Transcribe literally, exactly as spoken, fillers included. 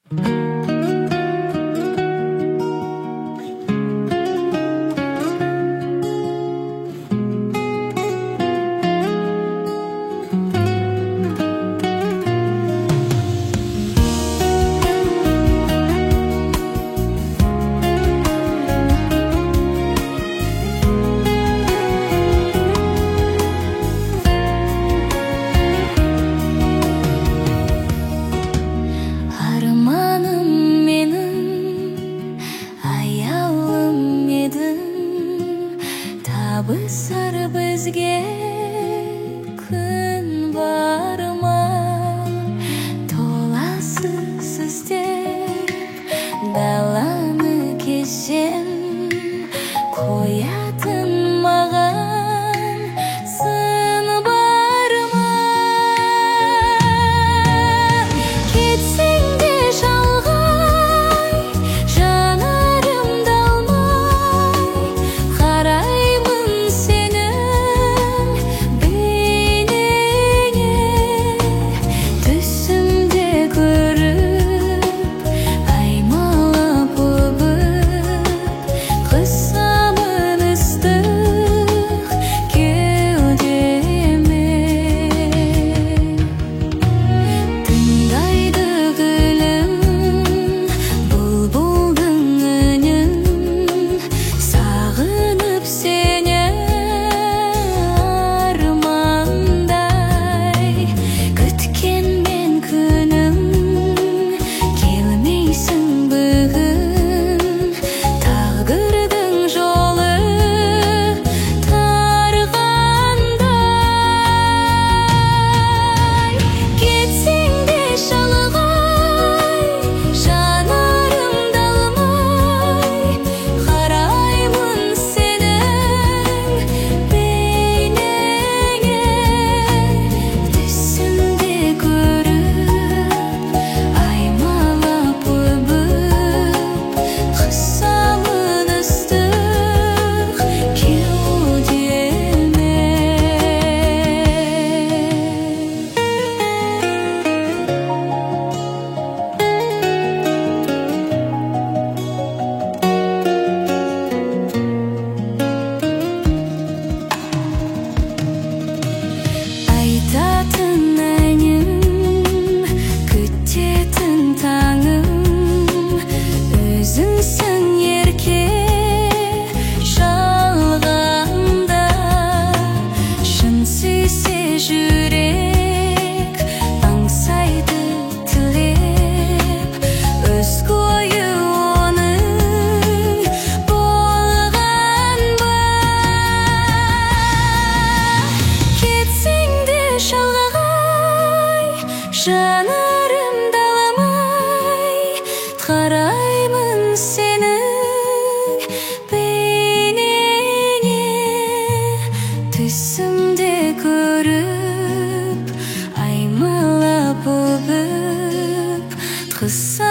Табысар бізге күн бар ма, толассыз іздеп даланы кешем, қоятын маған сын бар ма? Кетсең де шалғай, жанарымды алмай, қараймын сенің бейнеңе, түсімде көріп, аймалап өбіп, қысамын ыстық кеудеме. Тыңдайды гүлім бұлбұлдың үнін, сағынып сені армандай, күткенмен күнім келмейсің бүгін, тағдырдың жолы тарғандай. Кетсең де шалғай, жанарымды алмай, қараймын сенің бейнеңе, түсімде көріп, аймалап өбіп, қысамын ыстық кеудеме. Айтатын әнім, күтетін таңым, өзіңсің ерке шалғанда. Шын сүйсе жүрек, аңсайды тілеп, өз ойы оның болған ба? Кетсең де шалғай, жанарымды алмай, қараймын сенің бейнеңе, түсімде көріп, аймалап өбіп, қысамын